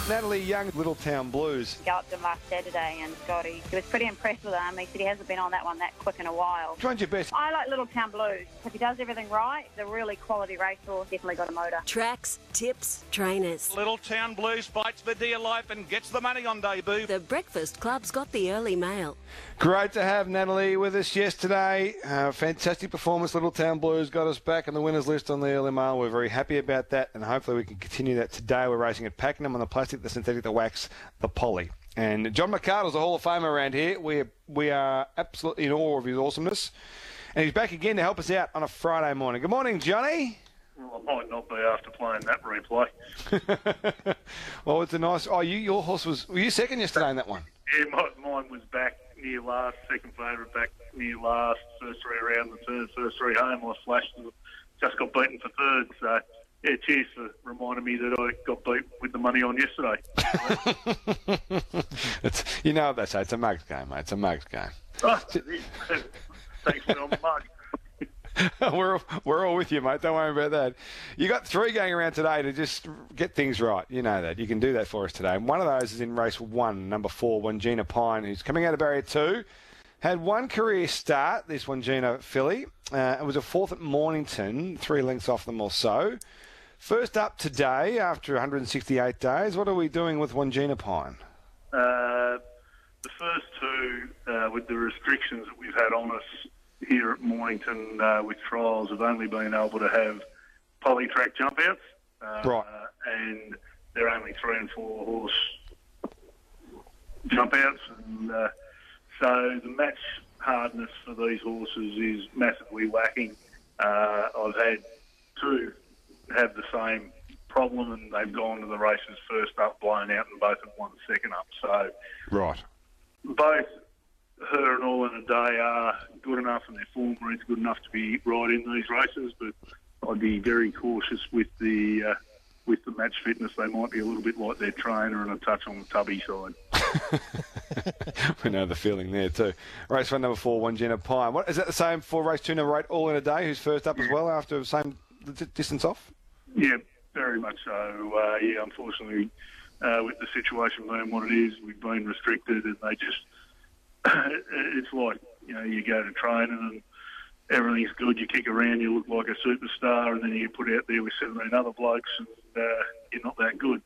Natalie Young, Little Town Blues. Go up to him last Saturday and Scotty, he was pretty impressed with him. He said he hasn't been on that one that quick in a while. Which one's your best? I like Little Town Blues. If he does everything right, the really quality racehorse, definitely got a motor. Tracks, tips, trainers. Little Town Blues fights for dear life and gets the money on debut. The Breakfast Club's got the early mail. Great to have Natalie with us yesterday. Fantastic performance. Little Town Blues got us back on the winners list on the early mail. We're very happy about that, and hopefully we can continue that today. We're racing at Pakenham on the plastic, the synthetic, the wax, the poly. And John McArdle's a Hall of Famer around here. We are absolutely in awe of his awesomeness. And he's back again to help us out on a Friday morning. Good morning, Johnny. Well, I might not be after playing that replay. Well, it's a nice... Oh, your horse was... Were you second yesterday in that one? Yeah, mine was back near last, second favourite back near last, first three around the third, first three home. I flashed, just got beaten for third. So, yeah, cheers for reminding me that I got beat with the money on yesterday. You know what they say, it's a mugged game, mate. It's a mugged game. Oh, thanks for the mug. We're all with you, mate. Don't worry about that. You got three going around today to just get things right. You know that. You can do that for us today. And one of those is in race 1, number 4, Wangina Pine, who's coming out of barrier 2. Had one career start, this Wangina filly. It was a fourth at Mornington, 3 lengths off them or so. First up today, after 168 days, what are we doing with Wangina Pine? The first two, with the restrictions that we've had on us here at Mornington with trials, have only been able to have polytrack jump outs. Right. And they're only 3 and 4 horse jump outs. And so the match hardness for these horses is massively lacking. I've had 2 have the same problem, and they've gone to the races first up, blown out, and both have won second up. So Right. both her and All in a Day are good enough, and their form is good enough to be right in these races, but I'd be very cautious with the match fitness. They might be a little bit like their trainer and a touch on the tubby side. We know the feeling there too. Race 1, number 4, Wangina Pine. Is that the same for race 2, number 8, All in a Day, who's first up as well after the same distance off? Yeah, very much so. Unfortunately, with the situation being what it is, we've been restricted, and they just... it's like, you go to training and everything's good, you kick around, you look like a superstar, and then you get put out there with 17 other blokes and you're not that good.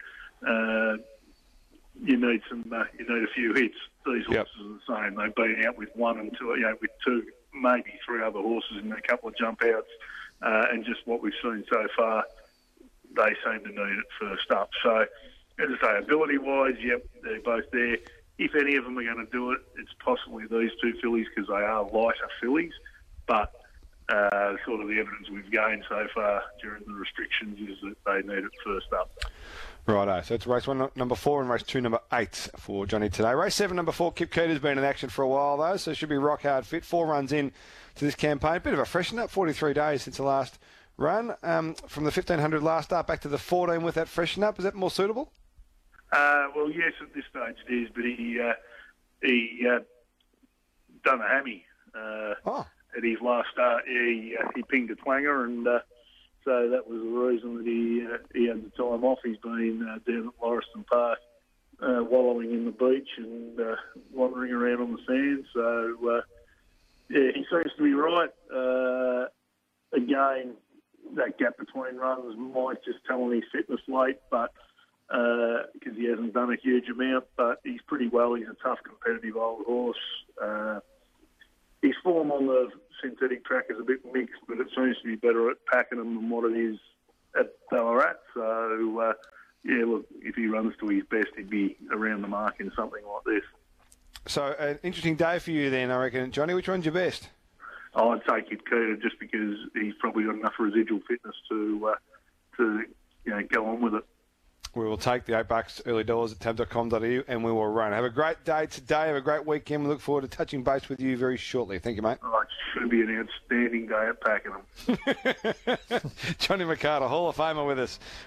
You need a few hits. These horses are the same. They've been out with 1 and 2, with 2, maybe 3 other horses in a couple of jump outs, and just what we've seen so far, they seem to need it first up. So, as I say, ability-wise, they're both there. If any of them are going to do it, it's possibly these 2 fillies because they are lighter fillies. But sort of the evidence we've gained so far during the restrictions is that they need it first up. Righto, so it's race 1, number 4, and race 2, number 8 for Johnny today. Race 7, number 4, Kip Keter's been in action for a while, though, so should be rock hard fit. 4 runs in to this campaign. Bit of a freshen up, 43 days since the last run. From the 1,500 last start back to the 14 with that freshen up. Is that more suitable? Well, yes, at this stage it is, but he done a hammy at his last start. He pinged a twanger, and so that was the reason that he had the time off. He's been down at Lauriston Park wallowing in the beach and wandering around on the sand. So, he seems to be right. Again, that gap between runs might just tell him his fitness late, but because he hasn't done a huge amount, but he's pretty well. He's a tough, competitive old horse. His form on the synthetic track is a bit mixed, but it seems to be better at Pakenham than what it is at Ballarat. So, look, if he runs to his best, he'd be around the mark in something like this. So, an interesting day for you then, I reckon. Johnny, which one's your best? I'd say Kip Keter just because he's probably got enough residual fitness to go on with it. We will take the $8 early doors at tab.com.au and we will run. Have a great day today. Have a great weekend. We look forward to touching base with you very shortly. Thank you, mate. Oh, it should be an outstanding day at Pakenham. Johnny McArdle, Hall of Famer with us.